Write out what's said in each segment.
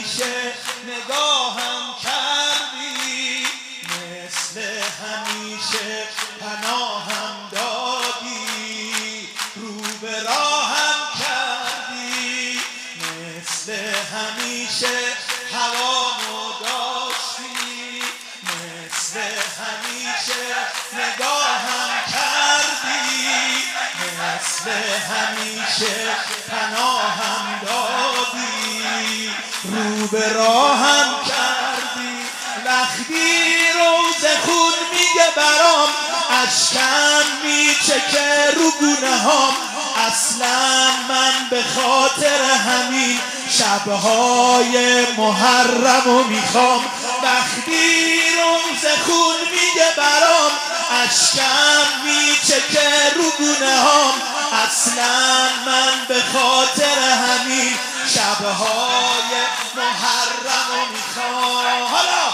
همیشه نگاهم کردی، مثل همیشه پناهم دادی، رو به راهم کردی، مثل همیشه هوامو داشتی، مثل همیشه نگاهم کردی، مثل همیشه پناهم دادی، رو به راهم کردی. وقتی روز خون میگه برام، اشکم میچکه رو گونه هام، اصلا من به خاطر همین شبهای محرمو میخوام. وقتی روز خون میگه برام، اشکم میچکه رو گونه هام، اصلا من به خاطر همین شبهای محرمو میخوام. حالا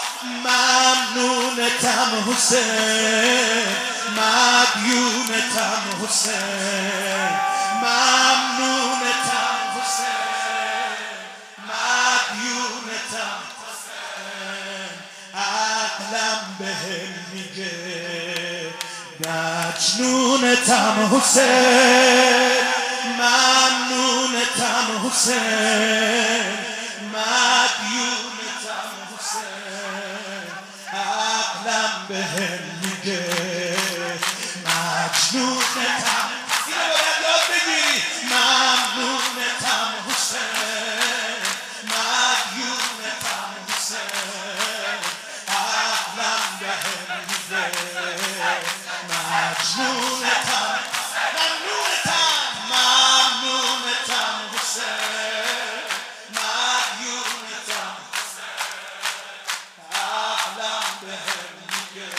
ممنونتم حسین، مدیونتم حسین، ممنونتم حسین، مدیونتم حسین. عقلم بهم میگه مجنونتم حسین، ممنونتم حسین، مدیونتم حسین. عقلم بهم میگه مجنونتم، اینو باید یاد بگیری. ممنونتم حسین، مدیونتم حسین. عقلم بهم میگه مجنونتم، ممنونتم، ممنونتم حسین، مدیونتم. عقلم بهم میگه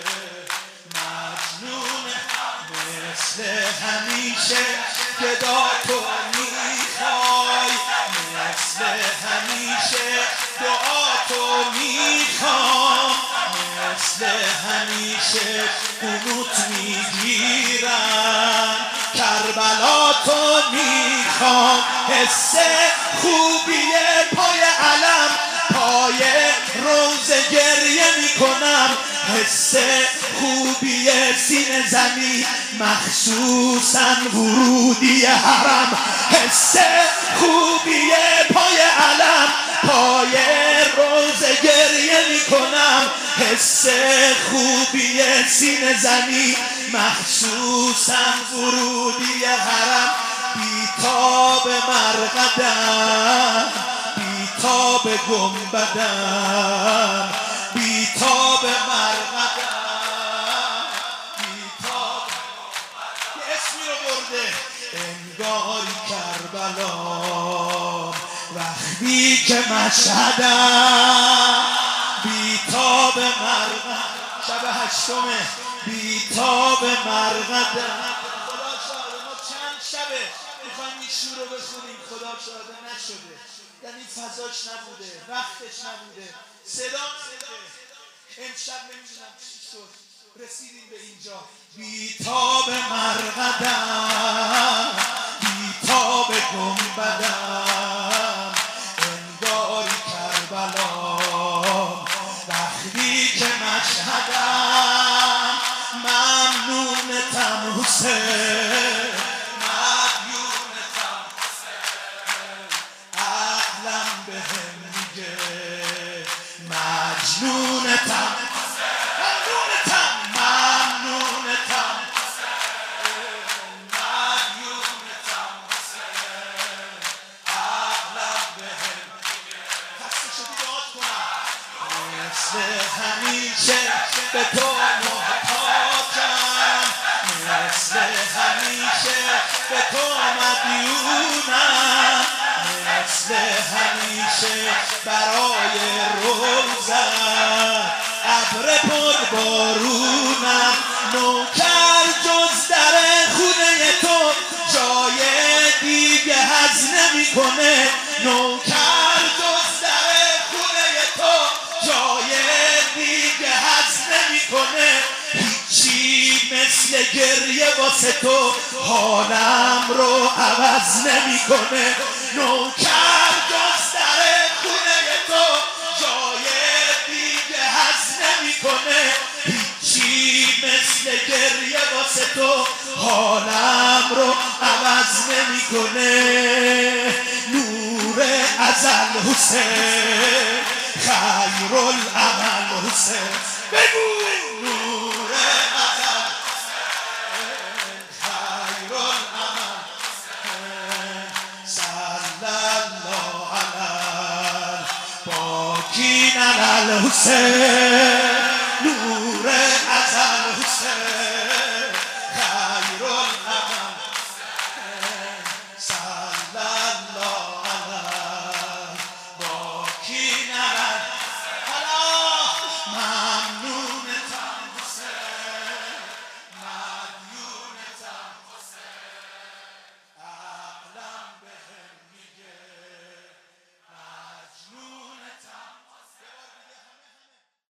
مجنونتم. مثل همیشه گدا تو میخوای، مثل همیشه دعا تو میخوام، مثل همیشه قنوت میگیرم، کربلا تو میخوام. حس خوبی پای علم، پای روز گریه میکنم، حس خوبی سینه زنی، مخصوصا ورودی حرم. حس خوبی پای علم، پای روز گریه میکنم، حس خوبی سینه زنی، مخصوصا ورودی حرم. بیتاب مرقدم، بیتاب گنبدم، بیتاب مرقدم، بیتاب یه اسمی رو برده. انگاری کربلا وقتی که مشهدم، بیتاب مرقدم. شب هشتمه، بیتاب مرقدم. خدا شاهده ما چند شبه میخوایم این شور رو بخونیم، خدا شاهده نشده. یعنی فضاش نبوده، وقتش نبوده، صدا نبوده. امشب نمیدونم چی شد رسیدیم به اینجا. بیتاب مرقدم، بیتاب گنبدم، انگاری کربلا وقتی که مشهدم. ممنونتم حسین، مدیونتم حسین. عقلم بهم میگه مجنونتم، ممنونتم، ممنونتم حسین، مدیونتم حسین. عقلم بهم میگه خسته شدی داد کنم. مثل همیشه به تو محتاجم، مثل همیشه به تو مدیونم، مثل همیشه برای روزم ابر پر بارونم. نوکر جز در خونه تو جای دیگه هز نمیکنه، نوکر جز در خونه تو جای دیگه هز نمیکنه. هیچی مثل گریه واسه تو حالم رو عوض نمیکنه. نوکر جز در حالم رو عوض نمیکنه نور ازل حسین خیرالعمل حسین بگو نور ازل خیرالعمل صلی الله علی باکین علی الحسین